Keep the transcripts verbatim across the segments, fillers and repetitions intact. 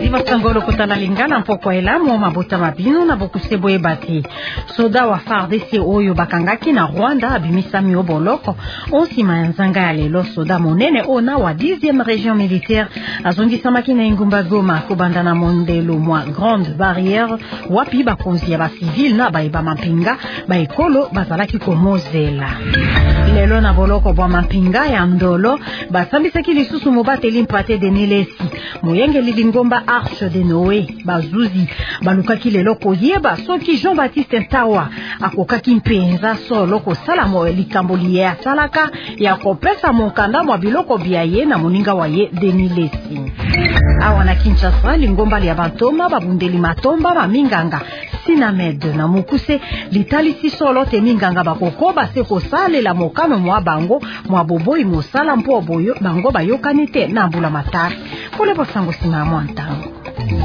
Ziva Sangolo kutala lingana mpoko elamu mabota mabino na bokusebo ebati. Soda wa F A R D C oyo bakangaki na Rwanda abimisami oboloko. Osima nzanga ya lelo soda monene ona wa dixième région militaire azongisamaki na Ingumba Goma kubanda na mondelo mwa Grande Barrière wapi bakonzi ya ba civil na baiba mapinga ba ekolo bazalaki komozela. Lelo na boloko bwa mapinga ya ndolo basambisaki lisusu mobateli mpate de Nilesi moyenge lilingomba Arche de Noé bazuzi balukaki lelo koyeba soki Jean-Baptiste Ntawa akokaki mpenza solo kosala mo likambo liye asalaka ya kopesa mokanda mwa biloko biaye na moninga waye de Nilesi. Awa na Kinshasa lingomba ya bantoma babundeli matomba maminganga Sinamed na mukuse litalisi solo te minganga bakoko base kosalela mokano mwa bango mwa boboyi mosala mpo boyo bango bayokani te na mbula matari kule bosango sima mwa ntango.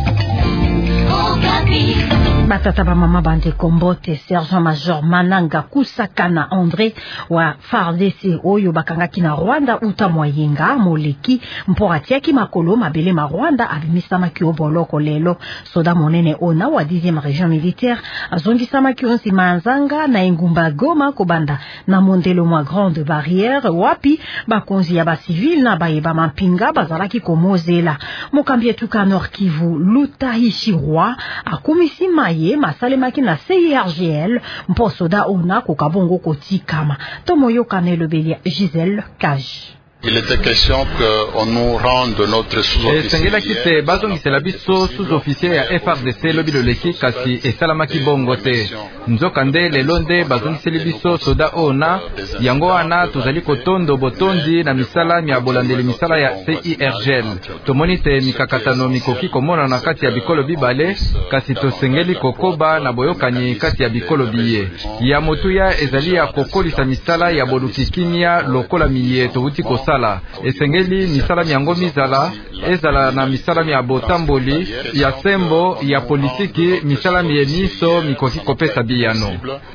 Batata ba mama bande kombote Sergent Major Mananga Kusakana André wa F A R D C oyo bakangaki na Rwanda uta moyenga moleki mpo atiaki makolo mabele ma Rwanda abimisama ki oboloko lelo soda monene ona wa dixième région militaire azongisama ki onsi manzanga na Ingumba Goma kubanda na mondelo mwa Grande Barrière wapi bakonzi ya ba civil na bayeba mampinga bazalaki komozela mokambi etuka Nord Kivu Lutahishi Roi akumisi maye masalemaki na C I R G L mpo soda ona kokabongo kotikama tomoyo kanelo belia Gisèle Cage. Il était question qu'on nous rende notre sous-officier. Sengela kite bazongisela biso sous-officier ya F A R D C lobi loleki kasi esalamaki bongo te. Nzokande lelonde bazongiseli biso soda ona yango wana tozali kotondo botondi na misala ya bolandeli misala ya C I R G L. Tomoni te mikakatano mikoki komona na kati ya bikolo bibale kasi tosengeli kokoba na boyokani kati ya bikolo biye. Ya motuya ezali ya kokolisa misala ya bolukikimia lokola miye touti ko sala esengeli misala miango mizala ezala na misala ya botamboli ya sembo ya politiki misala miemiso mikoki kopesa biyano.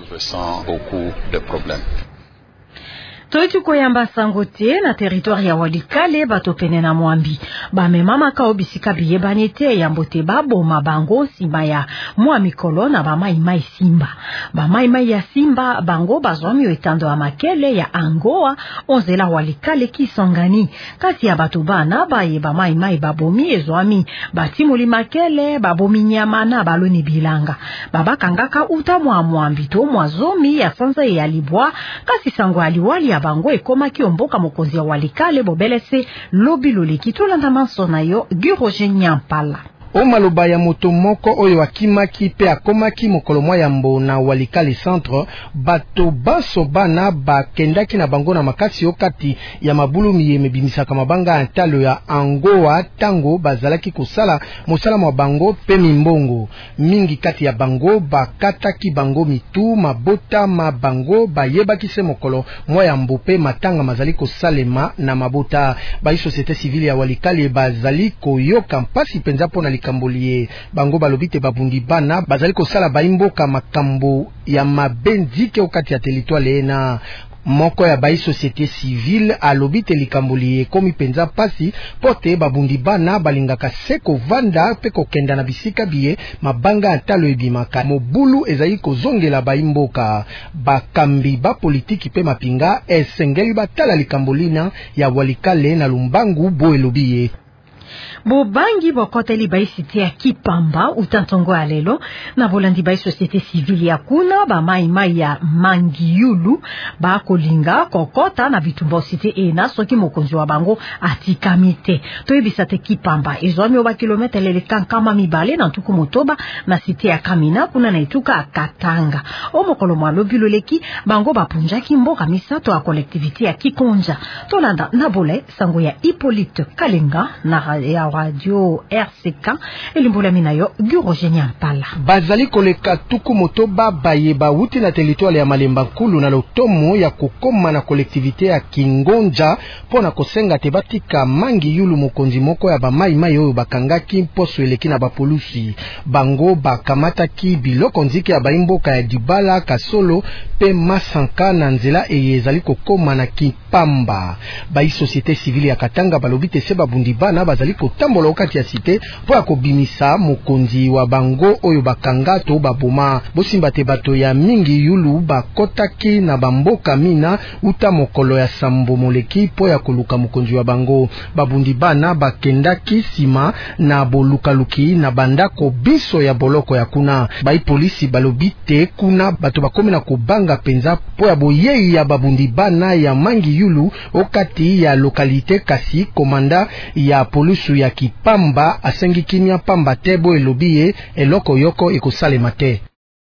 Toitu koyamba sangote na territoire ya Walikale batopene na Mwambi. Ba memama ka obisika biye banete ya mbote babo mabango simba ya mwa mikolo na ba mai mai simba. Ba mai mai ya simba bango bazwami etando ya makele ya Angoa onzela Walikale kisongani. Kasi ya batu bana baye ba mai mai babomi ezwami batimuli makele babomi nyama na baloni bilanga. Baba kangaka uta mwa Mwambi to mwa zomi ya sanza ya libwa kasi sango aliwali ya bango ekoma ki omboka mokonzi ya Walikale bobelese lobi loleki tolanda manso na yo Guroje Nyampala. O maloba ya moto moko oyo akimaki pe akomaki mokolo mwa ya mbona Walikale centre bato baso bana bakendaki na bango na makasi okati ya mabulu miyeme bimisaka mabanga antalo ya Angoa tango bazalaki kosala mosala mwa bango pe mimbongo mingi kati ya bango bakataki bango mitu mabota mabango bayebaki se mokolo mwa ya mbope matanga mazali kosalema na mabota ba société civile ya Walikale bazali koyoka mpasi penza pona kambolie bango balobite babundi bana bazali kosala baimboka makambo ya mabendike okati ya territoire na moko ya bai société civile alobite likambolie komi penza pasi pote babundi bana balingaka seko vanda pe kokenda na bisika biye mabanga atalo ebimaka mobulu ezali kozongela baimboka bakambi ba politiki pe mapinga esengeli batala likambolina ya Walikale na Lumbangu bo elobiye. Bobangi bokoteli bai site ya Kipamba utantongo alelo na bolandi bai société civile ya kuna ba mai mai ya Mangiyulu ba kolinga kokota na bitumba site ena soki mokonzi wa bango atikamite to ebisate Kipamba ezwami oba kilometre lele kankama mibale na ntuku motoba na site ya Kamina kuna na ituka Katanga o mokolo mwa lobilo leki bango bapunjaki mboka misato ya collectivité ya Kikonja tolanda na bole sango ya Hippolyte Kalenga na ya radio R C K elimbola minayo Guroje Nyampala. Bazali koleka tuku motoba bayeba wuti na territoire ya Malemba Nkulu na lotomo ya kokoma na collectivité ya Kingonja pona kosenga te batika Mangiyulu mokonzi moko ya bamai mai oyo bakangaki poso eleki na bapolusi bango bakamataki biloko nzike ya baimboka ya Dibala Kasolo pe Masanka na nzela eyezali kokoma na Kipamba. Bai société civile ya Katanga balobite se babundi bana bazali bazali kotambola okati ya cité po ya kobimisa mokonzi wa bango oyo bakanga to baboma. Bosimba te bato ya mingi yulu bakotaki na bamboka mina uta mokolo ya sambo moleki po ya koluka mokonzi wa bango. Babundi bana bakendaki sima na bolukaluki na bandako biso ya boloko ya kuna. Bai polisi balobi te kuna bato bakomi na kobanga penza po ya boyei ya babundi bana ya mangi yulu okati ya lokalite. Kasi komanda ya polisu ya Kipamba asengi kimia pamba tebo elobiye eloko yoko ekosalema te.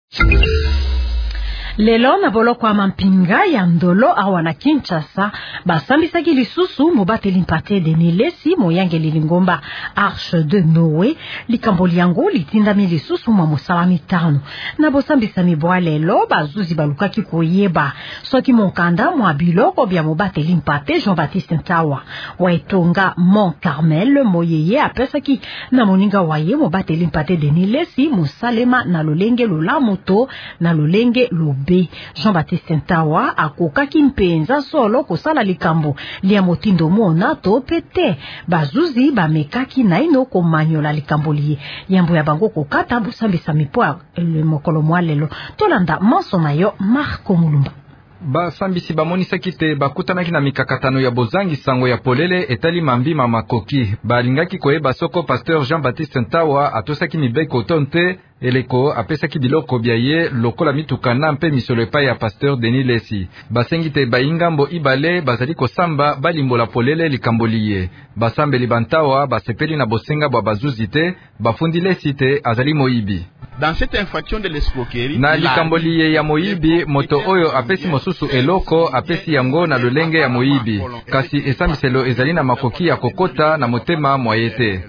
Lelo na boloko ya mampinga ya ndolo awa na Kinshasa basambisaki lisusu mobateli mpate Denis Lesi moyangeli lingomba Arche de Noé likambo liango litindami lisusu mwa mosala mitano na bosambisa mibwa lelo bazuzi balukaki koyeba soki monkanda mwa biloko bya mobateli mpate Jean-Baptiste Ntawa wa etonga Mont Carmel moyeye apesaki na moninga waye mobateli mpate Denis Lesi mosalema na lolenge lola moto na lolenge lo B. Jean-Baptiste Ntawa akokaki mpenza solo kosala likambo lia motindo mona to pete bazuzi bamekaki naino komanyola likambo liye yambo ya bango kokata busambisa mipoa le mokolo mwalelo tolanda manso nayo Marco Mulumba. Basambisi bamonisaki te bakutanaki na mikakatano ya bozangi sango ya polele etali mambima makoki balingaki koyeba soko Pasteur Jean-Baptiste Ntawa atosaki mibeko tonte eleko apesaki biloko bya ye lokola mitukana mpe misolo epai ya Pasteur Denis Lesi. Basengi te baingambo ibale bazali kosamba balimbola polele likambo liye. Basambeli bantawa basepeli na bosenga bwa bazuzi te bafundi Lesi te azali moyibi. Dans cette infraction de l'escroquerie na likambo liye ya moyibi moto oyo apesi mosusu eloko apesi yango na lolenge ya moyibi kasi esambiselo ezali na makoki ya kokota na motema mwayete.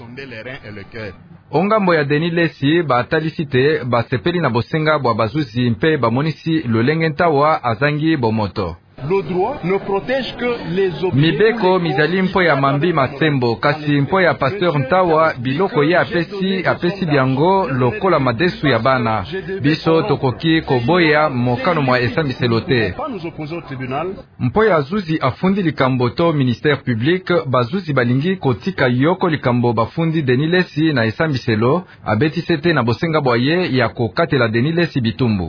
Ongambo ya Denis Lesi batalisi te basepeli na bosenga bwa bazuzi mpe bamonisi lolenge Ntawa azangi bomoto. Le droit ne protège que les mibeko mizali mpo ya mambi masembo kasi mpo ya Pasteur Ntawa biloko ye apesi apesi biango lokola madesu ya bana biso tokoki koboya mokano mwa esambiselo te. Mpo ya zuzi afundi likambo to ministère public bazuzi balingi kotika yoko likambo bafundi Denis Lesi na esambiselo abetise te na bosenga bwaye ya kokatela Denis Lesi bitumbu.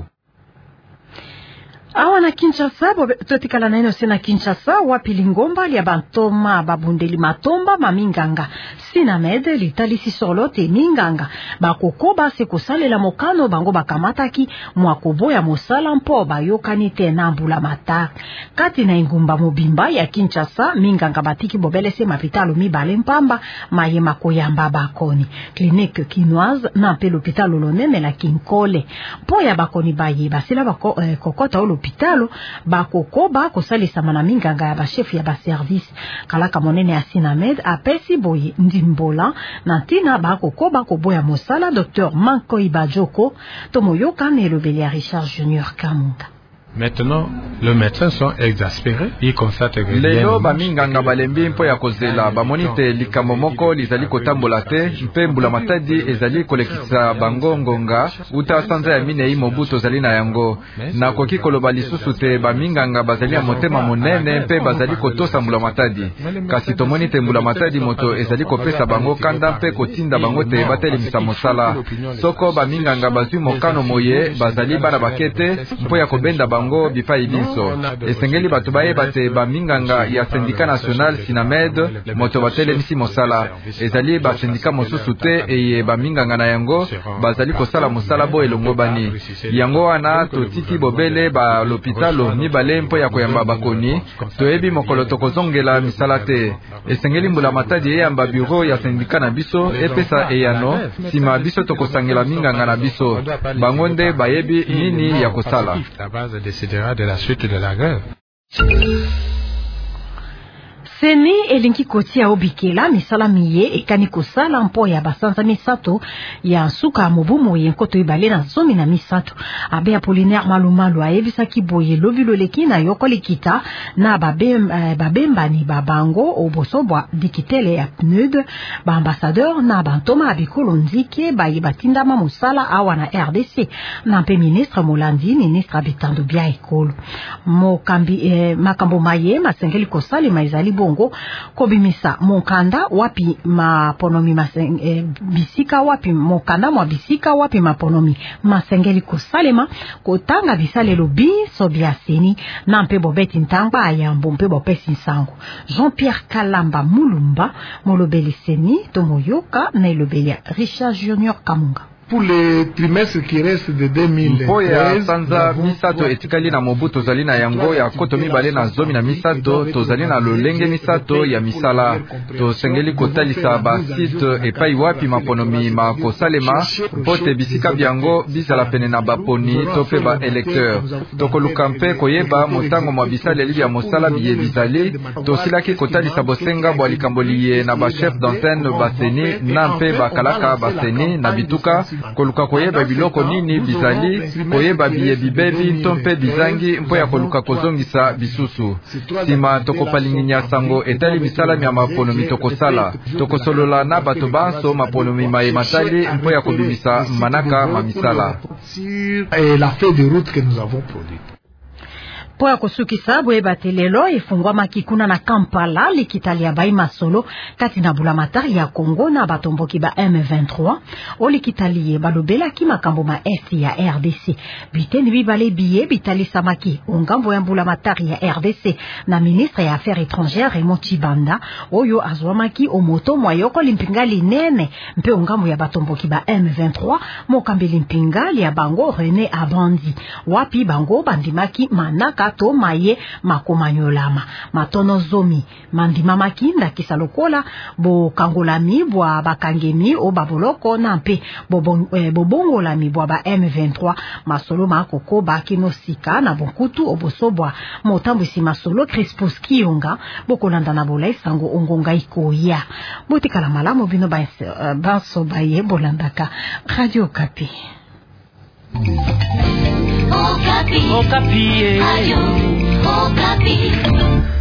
Awa na Kinshasa totikala na ino sena Kinshasa wapi lingomba lia bantoma babundeli matomba maminganga Sinamed litalisi solo te minganga bakokoba se kosalela mokano bango bakamataki mwakobo ya mosala mpo bayokani te na mbula mata kati na ingumba mobimba ya Kinshasa minganga batiki bobelese mapitalo mibale mpamba mayema koyamba bakoni clinique kinoise na pe l'hôpital lonene la Kinkole po ya bakoni baye basila bako eh, kokota olo Pitalo bakokoba kosalisa mana minganga ya bashefu ya baservice kalaka monene ya Sinamed apesi boye ndimbola na tina bakokoba koboya mosala Docteur Manko Ibajoko tomoyoka ne lobeli ya Richard Junior Kamunga. Maintenant, les médecins sont exaspérés. Ils constatent que lelo baminganga balembi mpo ya kozela bamonite likambo moko lizali kotambola te mpe mbula matadi ezali kolekisa bango ngonga uta sanza ya minei mobuto zali na yango na koki koloba lisusu te baminganga bazali ya motema monene mpe bazali kotosa mbula matadi kasi tomonite mbula matadi moto ezali kopesa bango kanda mpe kotinda bango te batelemisa mosala soko baminganga bazwi mokano moye bazali bana bakete mpo ya kobenda bango bipai biso esengeli bato bayeba te baminganga ya sindika national Sinamed moto batelemisi mosala ezali ba sindika mosusu te eye baminganga na yango bazali kosala mosala bo elongo bani yango wana totiki bobele ba l'hôpital mibale mpo ya koyamba bakoni toyebi mokolo tokozongela misala te esengeli mbula matadi eyamba bureau ya sindika na biso epesa eyano sima biso tokosangela minganga na biso bango nde bayebi nini ya kosala décidera de la suite de la grève. Seni elinki kotia obikela misala miye ekani kosala mpo ya basanza misato ya suka mobumo yenkoto ibale na zomi na misato abe Apollinaire Malumalu ayebisaki boye lobilo leki na yoko likita na babem, eh, babembani babango obosobwa dikitele ya P N U D ba ambassadeur na bantoma abikolo nzike baye batindama musala awa na R D C na mpe ministre Molandi ministre abitando bia ekolo mokambi eh, makambo maye masengeli kosali maizali bo Bongo kobimisa mokanda wapi maponomi maseng, eh, bisika wapi mokanda mwa bisika wapi maponomi masengeli kosalema kotanga bisalelo biso biaseni na mpe bobeti ntangba ayambo mpe bopesi nsango. Jean-Pierre Kalamba Mulumba molobeli seni tomoyoka na ilobeli Richard Junior Kamunga. Pour les trimestres qui restent de deux mille treize, Mpoya sanza misato etikali na mobu tozali na yango ya koto mibale na zomi na misato tozali na lolenge misato ya misala tosengeli kotalisa ba site epai wapi maponomi makosalema pote bisika byango bizala pene na baponi to pe ba électeur tokoluka mpe koyeba motango mwa bisaleli ya mosala biye bizali tosilaki kotalisa bosenga bwa likamboliye na ba chef d'antenne baseni na mpe bakalaka baseni na bituka koluka koyeba biloko nini bizali koyeba biye bibebi ntompe bizangi mpo ya koluka kozongisa bisusu sima tokopalinginya sango etali bisalami ya maponomi tokosala tokosolola na bato banso maponomi mayematali mpo ya kobimisa manaka mamisala la feuille de route que nous avons produite. Po ya kusukisa boyebate lelo efungwamaki kuna na Kampala likitali ya bai masolo kati na bulamatari ya Kongo na batomboki ba M vingt-trois o likitali ye balobelaki makambo ma est ya R D C biteni bibale biye bitali samaki ongambo ya bulamatari ya R D C na ministre ya affaires étrangères Raymond Tshibanda oyo azwamaki omoto mwayoko limpingali nene mpe ongambo ya batomboki ba M vingt-trois mokambeli mpingali ya bango René Abandi wapi bango bandimaki manaka to maye makomanyolama matono zomi mandima makinda kisalokola bo kangolami bwa bakangemi o baboloko na mpe bobongolami bwa ba M vingt-trois masolo makoko bakino sika na bonkutu obosobwa motambwisi masolo Crispus Kionga bokolanda na bola isango ongonga ikoya botikala malamu bino ba banso baye bolandaka Radio Okapi. Okapi. Okapi. Radio Okapi.